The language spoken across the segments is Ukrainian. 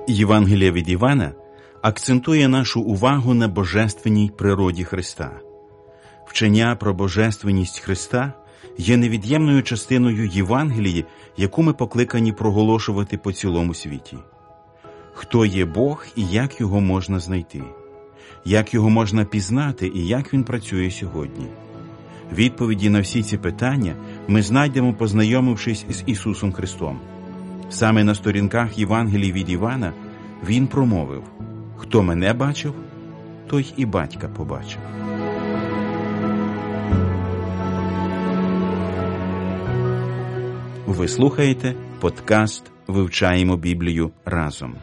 Євангеліє від Івана акцентує нашу увагу на божественній природі Христа. Вчення про божественність Христа є невід'ємною частиною Євангелії, яку ми покликані проголошувати по цілому світі. Хто є Бог і як Його можна знайти? Як Його можна пізнати і як Він працює сьогодні? Відповіді на всі ці питання ми знайдемо, познайомившись з Ісусом Христом. Саме на сторінках Євангелії від Івана Він промовив: «Хто мене бачив, той і Батька побачив». Ви слухаєте подкаст «Вивчаємо Біблію разом».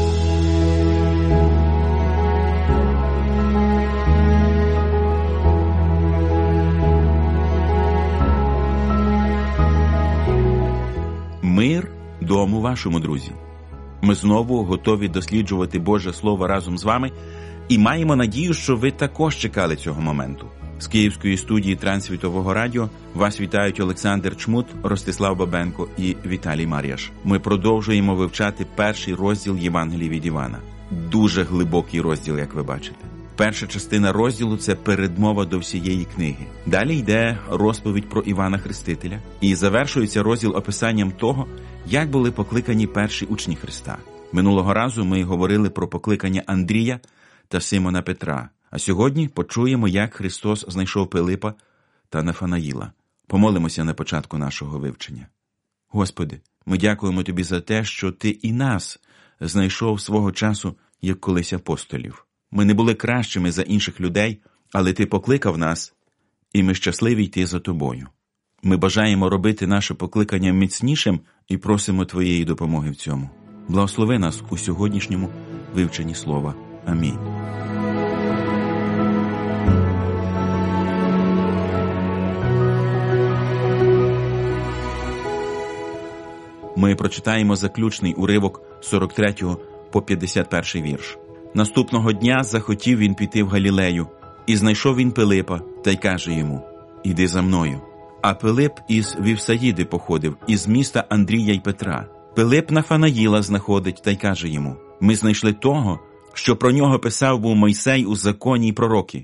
Мир дому вашому, друзі! Ми знову готові досліджувати Боже Слово разом з вами і маємо надію, що ви також чекали цього моменту. З Київської студії Трансвітового радіо вас вітають Олександр Чмут, Ростислав Бабенко і Віталій Мар'яш. Ми продовжуємо вивчати перший розділ Євангелії від Івана. Дуже глибокий розділ, як ви бачите. Перша частина розділу – це передмова до всієї книги. Далі йде розповідь про Івана Хрестителя. І завершується розділ описанням того, як були покликані перші учні Христа. Минулого разу ми говорили про покликання Андрія та Симона Петра. А сьогодні почуємо, як Христос знайшов Пилипа та Нафанаїла. Помолимося на початку нашого вивчення. Господи, ми дякуємо Тобі за те, що Ти і нас знайшов свого часу, як колись апостолів. Ми не були кращими за інших людей, але Ти покликав нас, і ми щасливі йти за Тобою. Ми бажаємо робити наше покликання міцнішим і просимо Твоєї допомоги в цьому. Благослови нас у сьогоднішньому вивченні Слова. Амінь. Ми прочитаємо заключний уривок 43 по 51 вірш. Наступного дня захотів він піти в Галілею, і знайшов він Пилипа, та й каже йому: «Іди за мною». А Пилип із Вівсаїди походив, із міста Андрія й Петра. Пилип Нафанаїла знаходить, та й каже йому: «Ми знайшли того, що про нього писав був Мойсей у законі й пророки,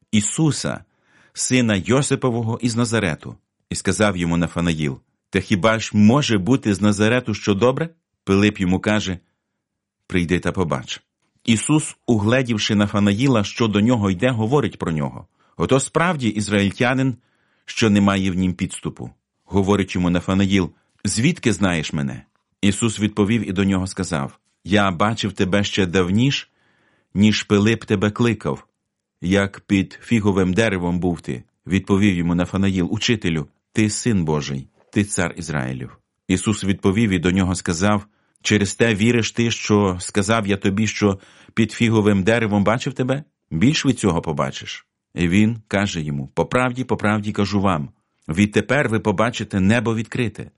Ісуса, сина Йосипового із Назарету». І сказав йому Нафанаїл: «Та хіба ж може бути з Назарету що добре?» Пилип йому каже: «Прийди та побач». Ісус, угледівши Нафанаїла, що до нього йде, говорить про нього: «Ото справді ізраїльтянин, що не має в нім підступу». Говорить йому Нафанаїл: «Звідки знаєш мене?» Ісус відповів і до нього сказав: «Я бачив тебе ще давніш, ніж Пилип тебе кликав, як під фіговим деревом був ти». Відповів йому Нафанаїл: «Учителю, ти син Божий, ти цар Ізраїлів». Ісус відповів і до нього сказав: «Через те віриш ти, що сказав я тобі, що під фіговим деревом бачив тебе? Більш від цього побачиш». І він каже йому: по правді кажу вам, відтепер ви побачите небо відкрите,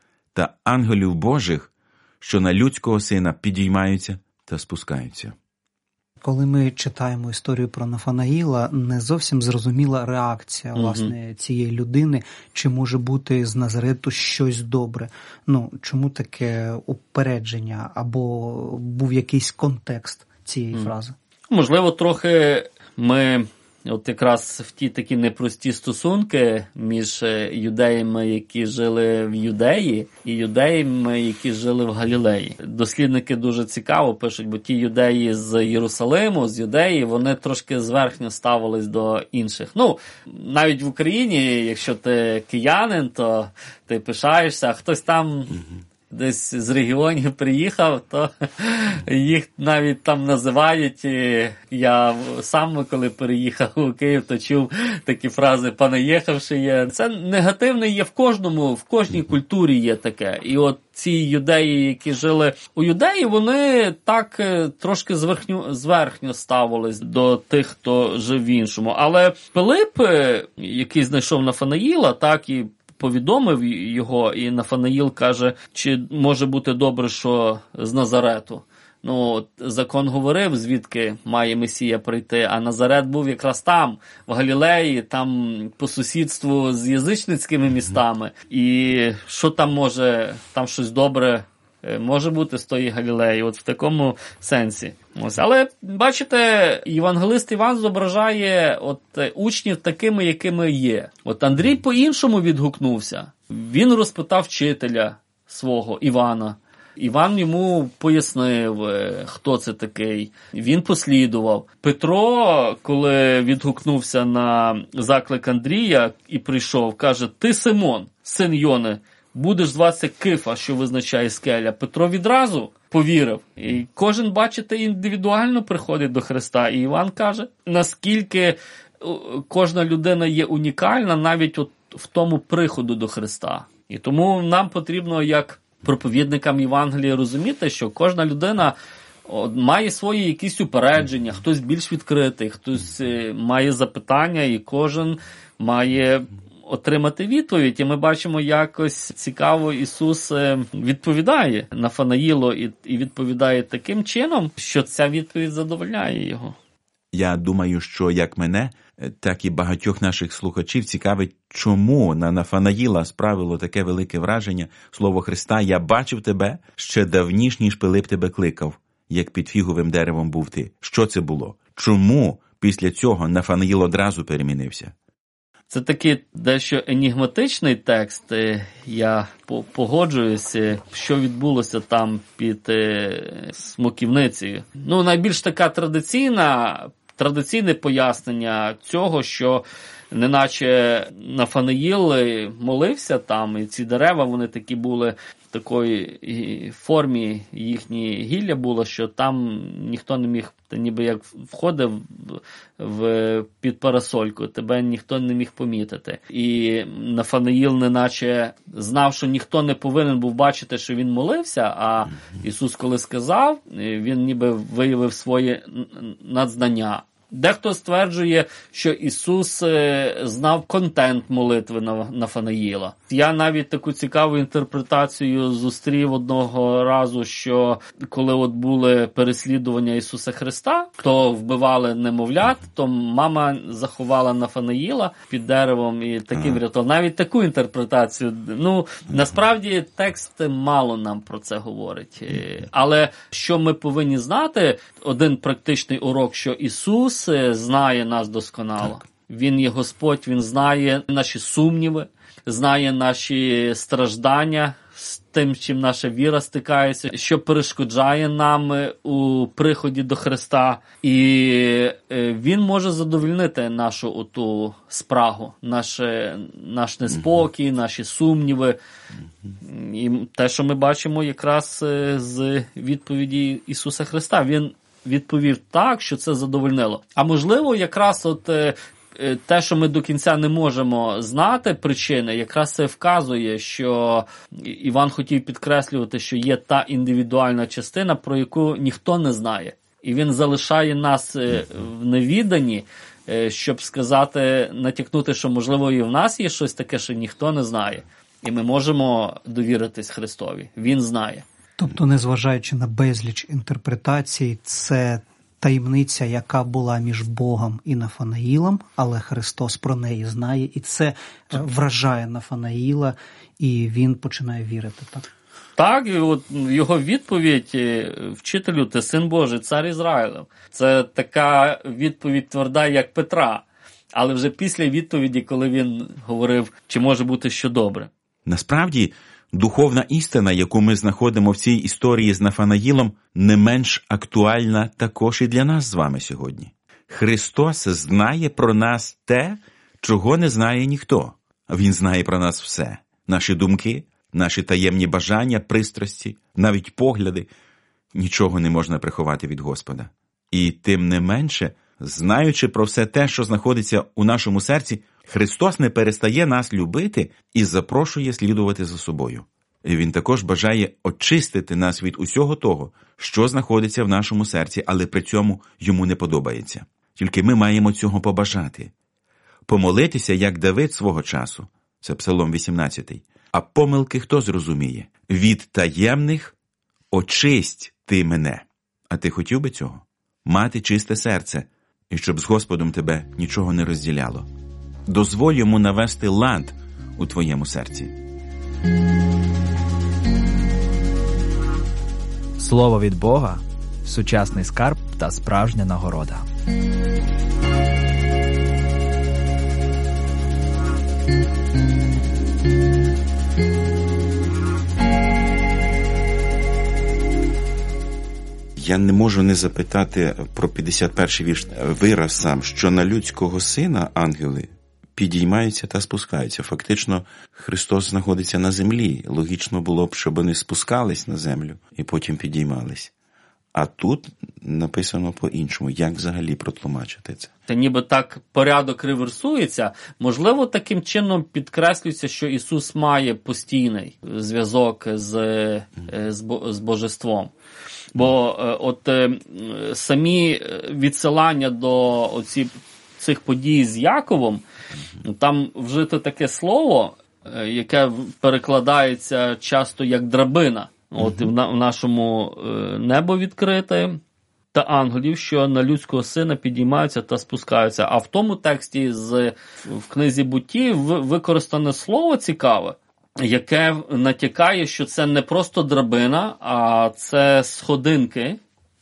та ангелів Божих, що на людського сина підіймаються та спускаються. Коли ми читаємо історію про Нафанаїла, не зовсім зрозуміла реакція, власне, цієї людини, чи може бути з Назарету щось добре. Чому таке упередження, або був якийсь контекст цієї фрази? Можливо, трохи ми от якраз в ті такі непрості стосунки між юдеями, які жили в Юдеї, і юдеями, які жили в Галілеї. Дослідники дуже цікаво пишуть, бо ті юдеї з Єрусалиму, з Юдеї, вони трошки зверхньо ставились до інших. Навіть в Україні, якщо ти киянин, то ти пишаєшся, а хтось там десь з регіонів приїхав, то їх навіть там називають. Я сам, коли переїхав у Київ, то чув такі фрази «понаїхавши є». Це негативне є в кожній культурі є таке. І от ці юдеї, які жили у Юдеї, вони так трошки зверхньо ставились до тих, хто жив в іншому. Але Пилип, який знайшов Нафанаїла, так і повідомив його, і Нафанаїл каже, чи може бути добре, що з Назарету. Закон говорив, звідки має Месія прийти, а Назарет був якраз там, в Галілеї, там по сусідству з язичницькими містами. І що там може, там щось добре може бути з тої Галілеї, от в такому сенсі. Ось. Але, бачите, євангелист Іван зображає от учнів такими, якими є. От Андрій по-іншому відгукнувся. Він розпитав вчителя свого, Івана. Іван йому пояснив, хто це такий. Він послідував. Петро, коли відгукнувся на заклик Андрія і прийшов, каже: «Ти Симон, син Йони, будеш зватися Кифа, що визначає скеля». Петро відразу повірив. І кожен, бачите, індивідуально приходить до Христа. І Іван каже, наскільки кожна людина є унікальна навіть от в тому приходу до Христа. І тому нам потрібно, як проповідникам Євангелія, розуміти, що кожна людина має свої якісь упередження, хтось більш відкритий, хтось має запитання, і кожен має отримати відповідь. І ми бачимо, якось цікаво Ісус відповідає Нафанаїлу і відповідає таким чином, що ця відповідь задовольняє його. Я думаю, що як мене, так і багатьох наших слухачів цікавить, чому на Нафанаїла справило таке велике враження слово Христа: «Я бачив тебе ще давніш, ніж Пилип тебе кликав, як під фіговим деревом був ти». Що це було? Чому після цього Нафанаїл одразу перемінився? Це такий дещо енігматичний текст, я погоджуюся, що відбулося там під смоківницею. Найбільш така традиційне пояснення цього, що неначе Нафанаїл молився там, і ці дерева, вони такі були в такої формі, їхні гілля було, що там ніхто не міг, ти ніби як входив під парасольку, тебе ніхто не міг помітити. І Нафанаїл неначе знав, що ніхто не повинен був бачити, що він молився, а Ісус коли сказав, він ніби виявив своє надзнання. Дехто стверджує, що Ісус знав контент молитви Нафанаїла. Я навіть таку цікаву інтерпретацію зустрів одного разу, що коли от були переслідування Ісуса Христа, то вбивали немовлят, то мама заховала Нафанаїла під деревом і таким врятував. Навіть таку інтерпретацію. Насправді текст мало нам про це говорить. Але що ми повинні знати, один практичний урок, що Ісус знає нас досконало. Так. Він є Господь, Він знає наші сумніви, знає наші страждання, з тим, чим наша віра стикається, що перешкоджає нам у приході до Христа. І Він може задовольнити нашу оту спрагу, наш неспокій, наші сумніви. І те, що ми бачимо якраз з відповіді Ісуса Христа. Він відповів так, що це задовольнило. А можливо, якраз те, що ми до кінця не можемо знати причини, якраз це вказує, що Іван хотів підкреслювати, що є та індивідуальна частина, про яку ніхто не знає. І він залишає нас в невіданні, щоб сказати, натякнути, що можливо і в нас є щось таке, що ніхто не знає. І ми можемо довіритись Христові. Він знає. Тобто, незважаючи на безліч інтерпретацій, це таємниця, яка була між Богом і Нафанаїлом, але Христос про неї знає, і це вражає Нафанаїла, і він починає вірити, так? Так, і от його відповідь: «Вчителю, ти син Божий, цар Ізраїлев». Це така відповідь тверда, як Петра, але вже після відповіді, коли він говорив, чи може бути що добре. Насправді, духовна істина, яку ми знаходимо в цій історії з Нафанаїлом, не менш актуальна також і для нас з вами сьогодні. Христос знає про нас те, чого не знає ніхто. Він знає про нас все. Наші думки, наші таємні бажання, пристрасті, навіть погляди. Нічого не можна приховати від Господа. І тим не менше, знаючи про все те, що знаходиться у нашому серці, Христос не перестає нас любити і запрошує слідувати за собою. І Він також бажає очистити нас від усього того, що знаходиться в нашому серці, але при цьому йому не подобається. Тільки ми маємо цього побажати. Помолитися, як Давид свого часу. Це Псалом 18. А помилки хто зрозуміє? Від таємних очисть ти мене. А ти хотів би цього? Мати чисте серце, і щоб з Господом тебе нічого не розділяло. Дозволь йому навести лад у твоєму серці. Слово від Бога – сучасний скарб та справжня нагорода. Я не можу не запитати про 51-й вірш. Вираз сам, що на людського сина ангели підіймаються та спускаються. Фактично, Христос знаходиться на землі. Логічно було б, щоб вони спускались на землю і потім підіймались. А тут написано по-іншому. Як взагалі протлумачити це? Та ніби так порядок реверсується. Можливо, таким чином підкреслюється, що Ісус має постійний зв'язок з Божеством. Бо самі відсилання до цих подій з Яковом, там вжито таке слово, яке перекладається часто як драбина. В нашому небо відкрите та ангелів, що на людського сина підіймаються та спускаються. А в тому тексті в книзі Бутті використане слово цікаве, яке натякає, що це не просто драбина, а це сходинки,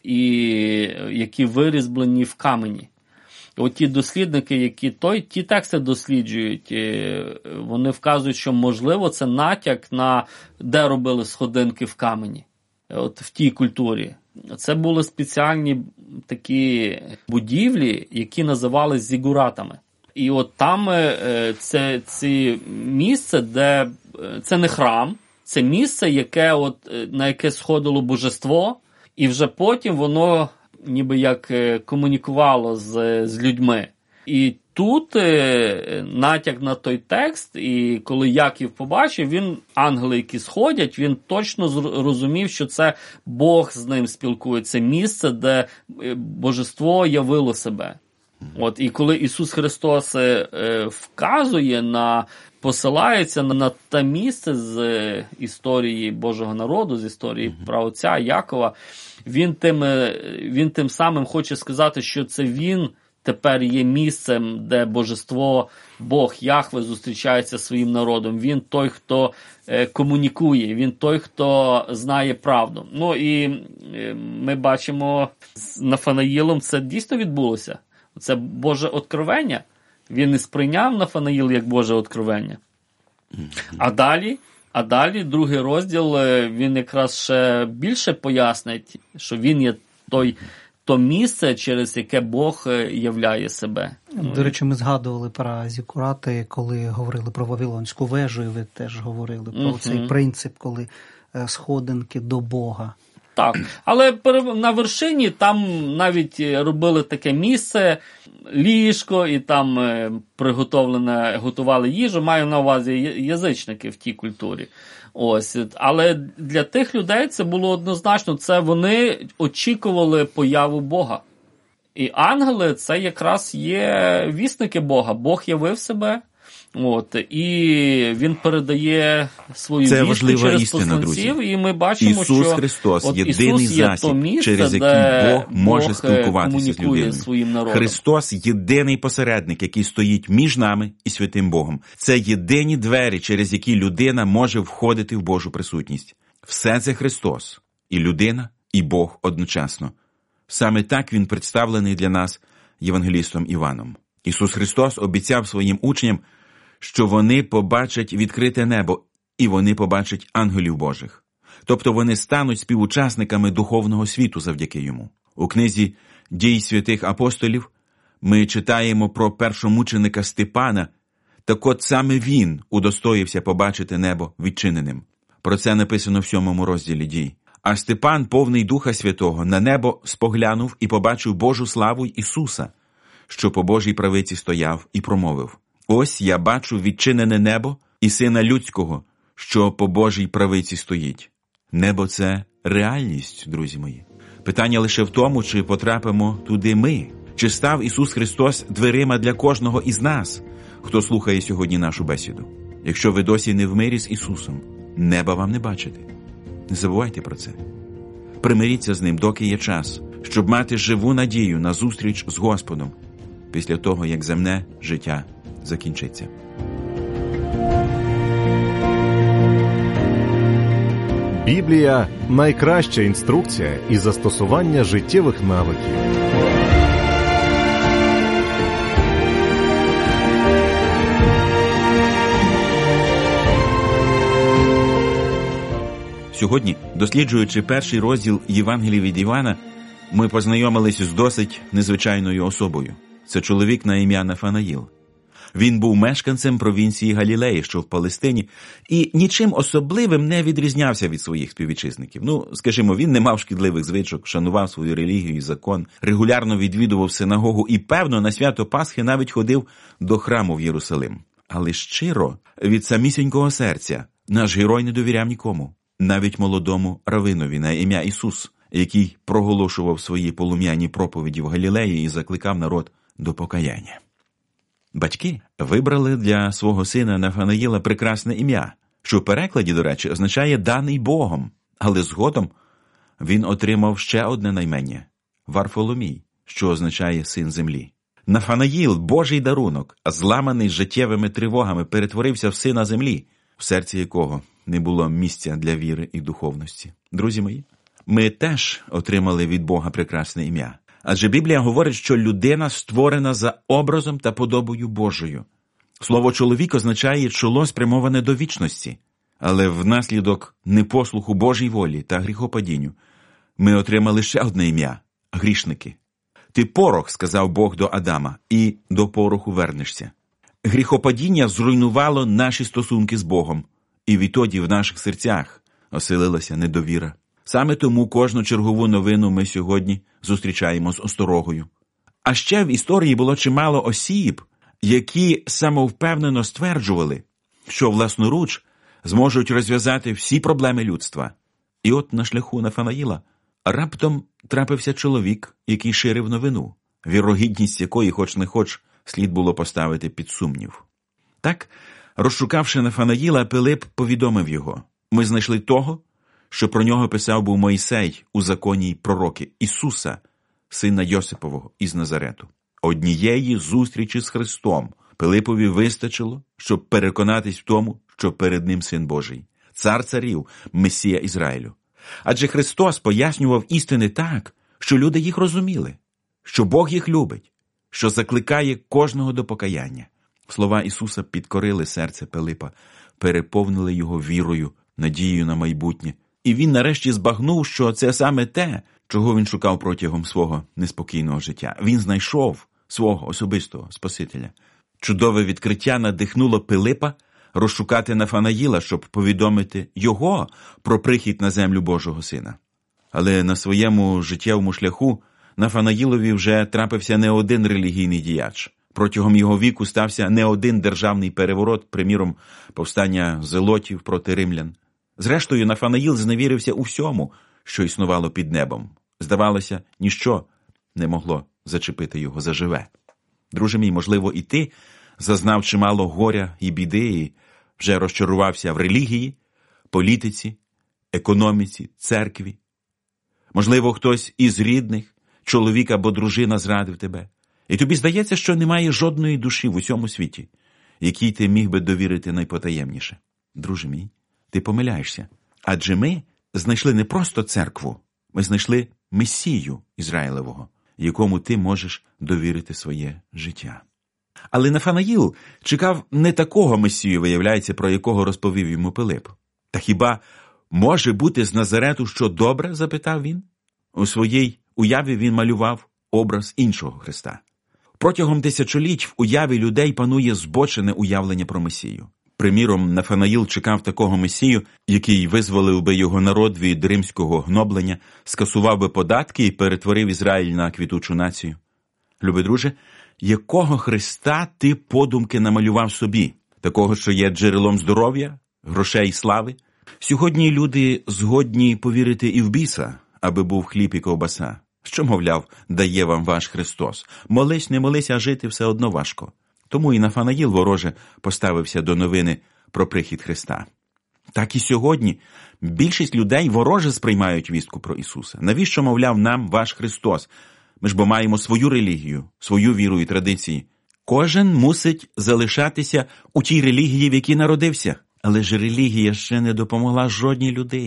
які вирізблені в камені. От ті дослідники, які ті тексти досліджують, вони вказують, що, можливо, це натяк на де робили сходинки в камені, от в тій культурі. Це були спеціальні такі будівлі, які називались зігуратами. І от там це місце, де це не храм, це місце, на яке сходило божество, і вже потім воно ніби як комунікувало з людьми. І тут натяк на той текст, і коли Яків побачив, ангели, які сходять, він точно розумів, що це Бог з ним спілкується, місце, де божество явило себе. От, і коли Ісус Христос посилається на те місце з історії Божого народу, з історії праотця Якова, він тим самим хоче сказати, що це він тепер є місцем, де божество, Бог, Яхве зустрічається зі своїм народом. Він той, хто комунікує, він той, хто знає правду. Ну і ми бачимо, з Нафанаїлом це дійсно відбулося. Це Боже откровення. Він і сприйняв Нафанаїл як Боже откровення. А далі другий розділ, він якраз ще більше пояснить, що він є то місце, через яке Бог являє себе. До речі, ми згадували про зікурати, коли говорили про Вавилонську вежу, і ви теж говорили про цей принцип, коли сходинки до Бога. Так, але на вершині там навіть робили таке місце, ліжко, і там готували їжу, маю на увазі язичники в тій культурі. Ось, але для тих людей це було однозначно, це вони очікували появу Бога. І ангели це якраз є вісники Бога. Бог явив себе. От, і він передає свою вістку через посланців, і ми бачимо, Ісус що Христос єдиний засіб, місце, через який Бог може спілкуватися з людиною. народом. Христос єдиний посередник, який стоїть між нами і святим Богом. Це єдині двері, через які людина може входити в Божу присутність. Все це Христос. І людина, і Бог одночасно. Саме так він представлений для нас євангелістом Іваном. Ісус Христос обіцяв своїм учням, що вони побачать відкрите небо, і вони побачать ангелів Божих. Тобто вони стануть співучасниками духовного світу завдяки йому. У книзі «Дій святих апостолів» ми читаємо про першомученика Степана, так от саме він удостоївся побачити небо відчиненим. Про це написано в 7 розділі «Дій». А Степан, повний Духа Святого, на небо споглянув і побачив Божу славу й Ісуса, що по Божій правиці стояв і промовив: «Ось я бачу відчинене небо і Сина Людського, що по Божій правиці стоїть». Небо – це реальність, друзі мої. Питання лише в тому, чи потрапимо туди ми. Чи став Ісус Христос дверима для кожного із нас, хто слухає сьогодні нашу бесіду? Якщо ви досі не в мирі з Ісусом, неба вам не бачити. Не забувайте про це. Примиріться з Ним, доки є час, щоб мати живу надію на зустріч з Господом після того, як земне життя закінчиться. Біблія – найкраща інструкція і застосування життєвих навиків. Сьогодні, досліджуючи перший розділ Євангелія від Івана, ми познайомилися з досить незвичайною особою. Це чоловік на ім'я Нафанаїл. Він був мешканцем провінції Галілеї, що в Палестині, і нічим особливим не відрізнявся від своїх співвітчизників. Скажімо, він не мав шкідливих звичок, шанував свою релігію і закон, регулярно відвідував синагогу і, певно, на свято Пасхи навіть ходив до храму в Єрусалим. Але щиро, від самісінького серця, наш герой не довіряв нікому, навіть молодому равинові на ім'я Ісус, який проголошував свої полум'яні проповіді в Галілеї і закликав народ до покаяння. Батьки вибрали для свого сина Нафанаїла прекрасне ім'я, що в перекладі, до речі, означає «даний Богом», але згодом він отримав ще одне наймення – Варфоломій, що означає «син землі». Нафанаїл, Божий дарунок, зламаний життєвими тривогами, перетворився в сина землі, в серці якого не було місця для віри і духовності. Друзі мої, ми теж отримали від Бога прекрасне ім'я. Адже Біблія говорить, що людина створена за образом та подобою Божою. Слово «чоловік» означає «чоло, спрямоване до вічності». Але внаслідок непослуху Божій волі та гріхопадінню ми отримали ще одне ім'я – грішники. «Ти порох», – сказав Бог до Адама, – «і до пороху вернешся». Гріхопадіння зруйнувало наші стосунки з Богом, і відтоді в наших серцях оселилася недовіра. Саме тому кожну чергову новину ми сьогодні зустрічаємо з осторогою. А ще в історії було чимало осіб, які самовпевнено стверджували, що власноруч зможуть розв'язати всі проблеми людства. І от на шляху Нафанаїла раптом трапився чоловік, який ширив новину, вірогідність якої, хоч не хоч, слід було поставити під сумнів. Так, розшукавши Нафанаїла, Пилип повідомив його: «Ми знайшли того, що про нього писав був Мойсей у законі й пророки, Ісуса, сина Йосипового із Назарету». Однієї зустрічі з Христом Пилипові вистачило, щоб переконатись в тому, що перед ним Син Божий, Цар царів, Месія Ізраїлю. Адже Христос пояснював істини так, що люди їх розуміли, що Бог їх любить, що закликає кожного до покаяння. Слова Ісуса підкорили серце Пилипа, переповнили його вірою, надією на майбутнє. І він нарешті збагнув, що це саме те, чого він шукав протягом свого неспокійного життя. Він знайшов свого особистого Спасителя. Чудове відкриття надихнуло Пилипа розшукати Нафанаїла, щоб повідомити його про прихід на землю Божого Сина. Але на своєму життєвому шляху Нафанаїлові вже трапився не один релігійний діяч. Протягом його віку стався не один державний переворот, приміром, повстання зелотів проти римлян. Зрештою, Нафанаїл зневірився у всьому, що існувало під небом. Здавалося, ніщо не могло зачепити його заживе. Друже мій, можливо, і ти зазнав чимало горя і біди, і вже розчарувався в релігії, політиці, економіці, церкві. Можливо, хтось із рідних, чоловік або дружина зрадив тебе. І тобі здається, що немає жодної душі в усьому світі, якій ти міг би довірити найпотаємніше. Друже мій, ти помиляєшся. Адже ми знайшли не просто церкву, ми знайшли Месію Ізраїлевого, якому ти можеш довірити своє життя. Але Нафанаїл чекав не такого Месію, виявляється, про якого розповів йому Пилип. Та хіба може бути з Назарету що добре? – запитав він. У своїй уяві він малював образ іншого Христа. Протягом тисячоліть в уяві людей панує збочене уявлення про Месію. Приміром, Нафанаїл чекав такого Месію, який визволив би його народ від римського гноблення, скасував би податки і перетворив Ізраїль на квітучу націю. Любий друже, якого Христа ти подумки намалював собі? Такого, що є джерелом здоров'я, грошей і слави? Сьогодні люди згодні повірити і в біса, аби був хліб і ковбаса. Що, мовляв, дає вам ваш Христос? Молись, не молись, а жити все одно важко. Тому і Нафанаїл вороже поставився до новини про прихід Христа. Так і сьогодні більшість людей вороже сприймають вістку про Ісуса. Навіщо, мовляв, нам ваш Христос? Ми ж бо маємо свою релігію, свою віру і традиції. Кожен мусить залишатися у тій релігії, в якій народився. Але ж релігія ще не допомогла жодній людині.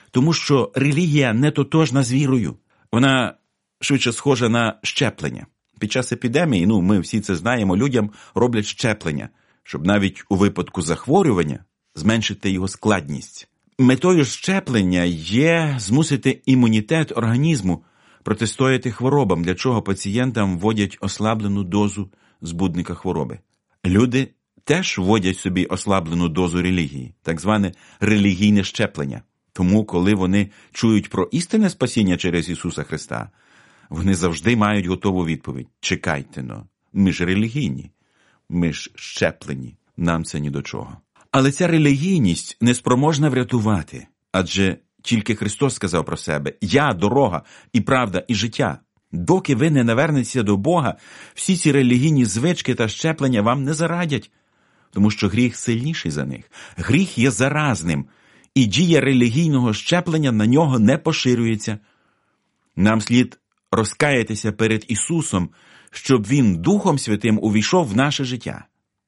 Тому що релігія не тотожна з вірою. Вона швидше схожа на щеплення. Під час епідемії, ми всі це знаємо, людям роблять щеплення, щоб навіть у випадку захворювання зменшити його складність. Метою щеплення є змусити імунітет організму протистояти хворобам, для чого пацієнтам вводять ослаблену дозу збудника хвороби. Люди теж вводять собі ослаблену дозу релігії, так зване релігійне щеплення. Тому, коли вони чують про істинне спасіння через Ісуса Христа, вони завжди мають готову відповідь. Чекайте, ми ж релігійні, ми ж щеплені, нам це ні до чого. Але ця релігійність неспроможна врятувати, адже тільки Христос сказав про себе: «Я – дорога, і правда, і життя». Доки ви не навернетеся до Бога, всі ці релігійні звички та щеплення вам не зарадять, тому що гріх сильніший за них. Гріх є заразним, і дія релігійного щеплення на нього не поширюється. Нам слід розкаятися перед Ісусом, щоб Він Духом Святим увійшов в наше життя.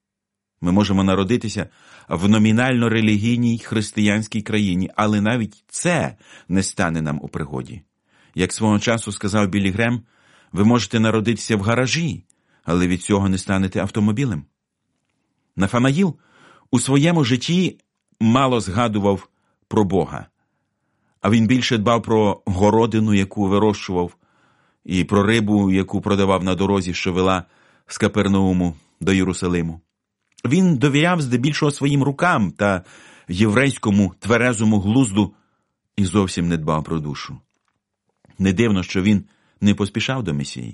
Ми можемо народитися в номінально-релігійній християнській країні, але навіть це не стане нам у пригоді. Як свого часу сказав Біллі Грем, ви можете народитися в гаражі, але від цього не станете автомобілем. Нафанаїл у своєму житті мало згадував про Бога, а він більше дбав про городину, яку вирощував, і про рибу, яку продавав на дорозі, що вела з Капернауму до Єрусалиму. Він довіряв здебільшого своїм рукам та єврейському тверезому глузду і зовсім не дбав про душу. Не дивно, що він не поспішав до Месії.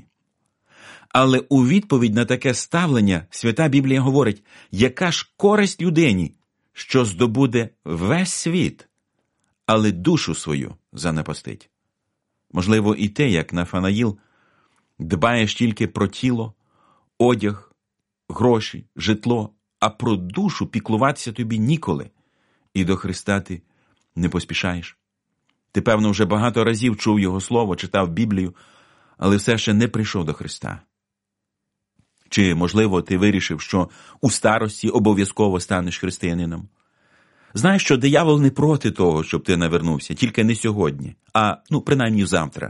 Але у відповідь на таке ставлення Свята Біблія говорить: яка ж користь людині, що здобуде весь світ, але душу свою занепастить. Можливо, і ти, як Нафанаїл, дбаєш тільки про тіло, одяг, гроші, житло, а про душу піклуватися тобі ніколи, і до Христа ти не поспішаєш. Ти, певно, вже багато разів чув Його слово, читав Біблію, але все ще не прийшов до Христа. Чи, можливо, ти вирішив, що у старості обов'язково станеш християнином? Знаєш, що диявол не проти того, щоб ти навернувся, тільки не сьогодні, а, принаймні, завтра.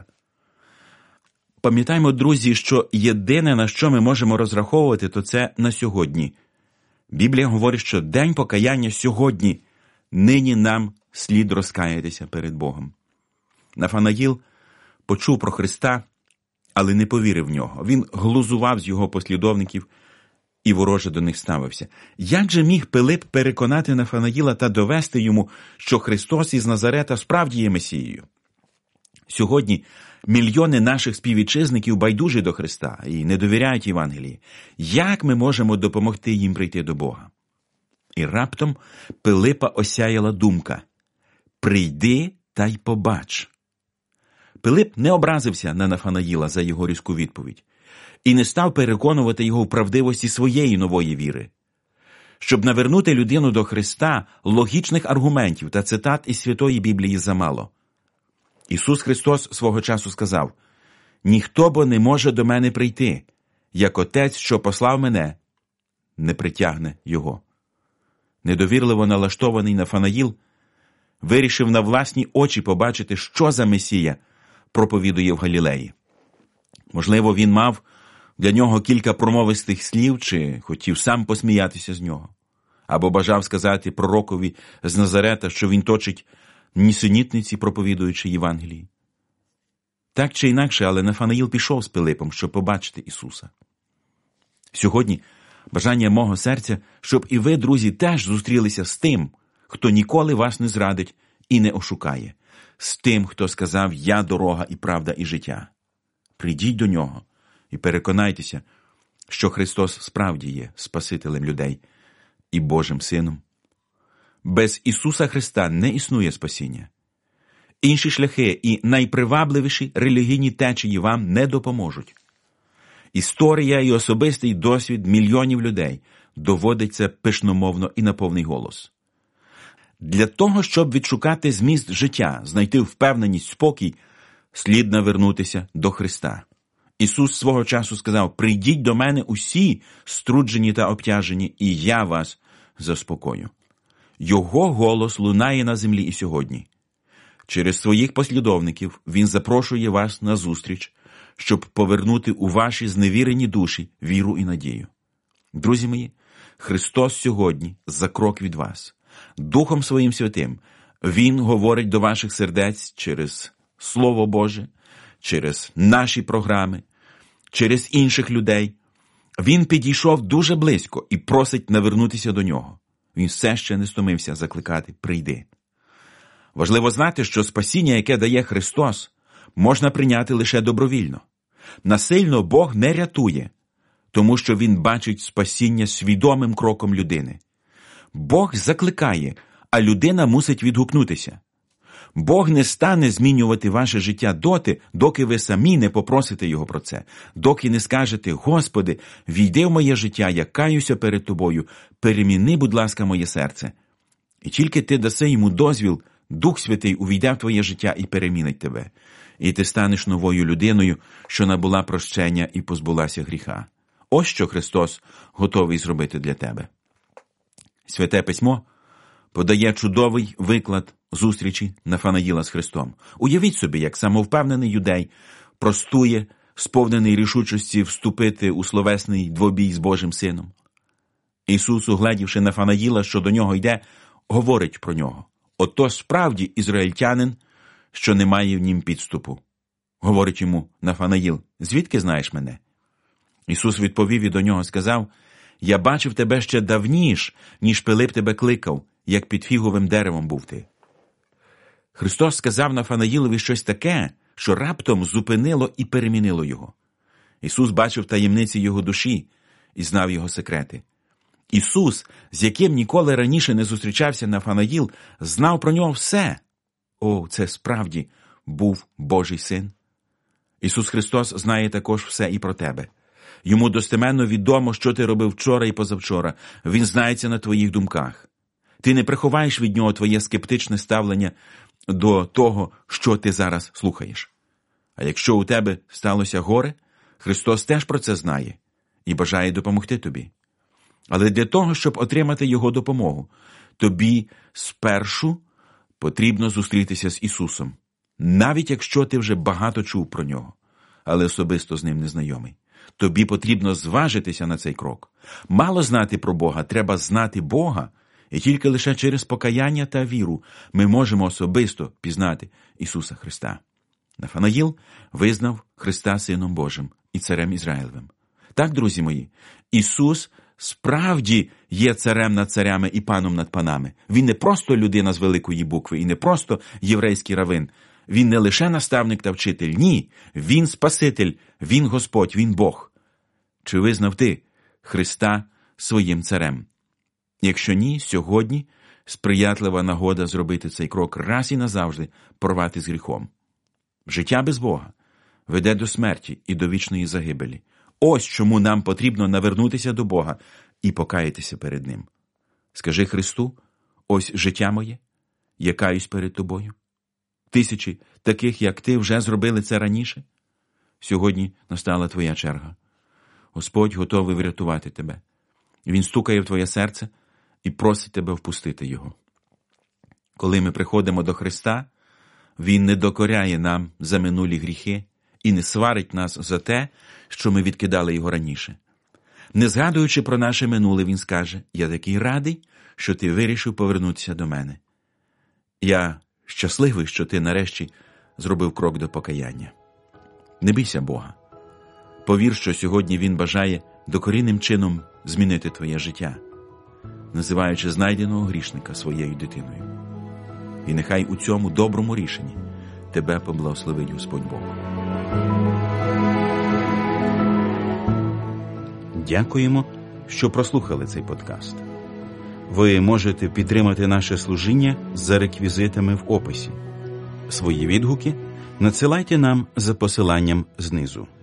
Пам'ятаємо, друзі, що єдине, на що ми можемо розраховувати, то це на сьогодні. Біблія говорить, що день покаяння сьогодні, нині нам слід розкаятися перед Богом. Нафанаїл почув про Христа, але не повірив в нього. Він глузував з його послідовників і вороже до них ставився. Як же міг Пилип переконати Нафанаїла та довести йому, що Христос із Назарета справді є Месією? Сьогодні мільйони наших співвітчизників байдужі до Христа і не довіряють Євангелії. Як ми можемо допомогти їм прийти до Бога? І раптом Пилипа осяяла думка: «Прийди та й побач». Пилип не образився на Нафанаїла за його різку відповідь і не став переконувати його в правдивості своєї нової віри. Щоб навернути людину до Христа, логічних аргументів та цитат із Святої Біблії замало. Ісус Христос свого часу сказав: «Ніхто бо не може до мене прийти, як Отець, що послав мене, не притягне його». Недовірливо налаштований Нафанаїл вирішив на власні очі побачити, що за Месія проповідує в Галілеї. Можливо, він мав для нього кілька промовистих слів, чи хотів сам посміятися з нього, або бажав сказати пророкові з Назарета, що він точить нісенітниці, проповідуючи Євангелії. Так чи інакше, але Нафанаїл пішов з Пилипом, щоб побачити Ісуса. Сьогодні бажання мого серця, щоб і ви, друзі, теж зустрілися з тим, хто ніколи вас не зрадить і не ошукає, з тим, хто сказав: «Я – дорога і правда і життя». Прийдіть до Нього і переконайтеся, що Христос справді є Спасителем людей і Божим Сином. Без Ісуса Христа не існує спасіння. Інші шляхи і найпривабливіші релігійні течії вам не допоможуть. Історія і особистий досвід мільйонів людей доводить це пишномовно і на повний голос. Для того, щоб відшукати зміст життя, знайти впевненість, спокій, слід навернутися до Христа. Ісус свого часу сказав: «Прийдіть до мене усі струджені та обтяжені, і я вас заспокою». Його голос лунає на землі і сьогодні. Через своїх послідовників він запрошує вас на зустріч, щоб повернути у ваші зневірені душі віру і надію. Друзі мої, Христос сьогодні за крок від вас. Духом Своїм Святим Він говорить до ваших сердець через Слово Боже, через наші програми, через інших людей. Він підійшов дуже близько і просить навернутися до Нього. Він все ще не стомився закликати «Прийди». Важливо знати, що спасіння, яке дає Христос, можна прийняти лише добровільно. Насильно Бог не рятує, тому що Він бачить спасіння свідомим кроком людини. Бог закликає, а людина мусить відгукнутися. Бог не стане змінювати ваше життя доти, доки ви самі не попросите Його про це, доки не скажете: «Господи, війди в моє життя, я каюся перед Тобою, переміни, будь ласка, моє серце». І тільки ти даси Йому дозвіл, Дух Святий увійде в твоє життя і перемінить тебе. І ти станеш новою людиною, що набула прощення і позбулася гріха. Ось що Христос готовий зробити для тебе. Святе Письмо подає чудовий виклад зустрічі Нафанаїла з Христом. Уявіть собі, як самовпевнений юдей простує, сповнений рішучості вступити у словесний двобій з Божим Сином. Ісус, угледівши Нафанаїла, що до нього йде, говорить про нього: «Ото справді ізраїльтянин, що не має в нім підступу». Говорить йому Нафанаїл: «Звідки знаєш мене?» Ісус відповів і до нього сказав: «Я бачив тебе ще давніш, ніж Пилип тебе кликав, як під фіговим деревом був ти». Христос сказав Нафанаїлові щось таке, що раптом зупинило і перемінило його. Ісус бачив таємниці його душі і знав його секрети. Ісус, з яким ніколи раніше не зустрічався Нафанаїл, знав про нього все. О, це справді був Божий Син. Ісус Христос знає також все і про тебе. Йому достеменно відомо, що ти робив вчора і позавчора. Він знається на твоїх думках. Ти не приховаєш від нього твоє скептичне ставлення до того, що ти зараз слухаєш. А якщо у тебе сталося горе, Христос теж про це знає і бажає допомогти тобі. Але для того, щоб отримати Його допомогу, тобі спершу потрібно зустрітися з Ісусом, навіть якщо ти вже багато чув про Нього, але особисто з Ним не знайомий. Тобі потрібно зважитися на цей крок. Мало знати про Бога, треба знати Бога, і тільки лише через покаяння та віру ми можемо особисто пізнати Ісуса Христа. Нафанаїл визнав Христа Сином Божим і Царем Ізраїлевим. Так, друзі мої, Ісус справді є царем над царями і паном над панами. Він не просто людина з великої букви і не просто єврейський равин. Він не лише наставник та вчитель, ні, Він Спаситель, Він Господь, Він Бог. Чи визнав ти Христа своїм царем? Якщо ні, сьогодні сприятлива нагода зробити цей крок раз і назавжди, порвати з гріхом. Життя без Бога веде до смерті і до вічної загибелі. Ось чому нам потрібно навернутися до Бога і покаятися перед Ним. Скажи Христу: «Ось життя моє, я каюсь перед Тобою». Тисячі таких, як ти, вже зробили це раніше. Сьогодні настала твоя черга. Господь готовий врятувати тебе. Він стукає в твоє серце і просить тебе впустити Його. Коли ми приходимо до Христа, Він не докоряє нам за минулі гріхи і не сварить нас за те, що ми відкидали Його раніше. Не згадуючи про наше минуле, Він скаже: «Я такий радий, що ти вирішив повернутися до мене. Я щасливий, що ти нарешті зробив крок до покаяння». Не бійся Бога. Повір, що сьогодні Він бажає докорінним чином змінити твоє життя, називаючи знайденого грішника своєю дитиною. І нехай у цьому доброму рішенні тебе поблагословить Господь Бог. Дякуємо, що прослухали цей подкаст. Ви можете підтримати наше служіння за реквізитами в описі. Свої відгуки надсилайте нам за посиланням знизу.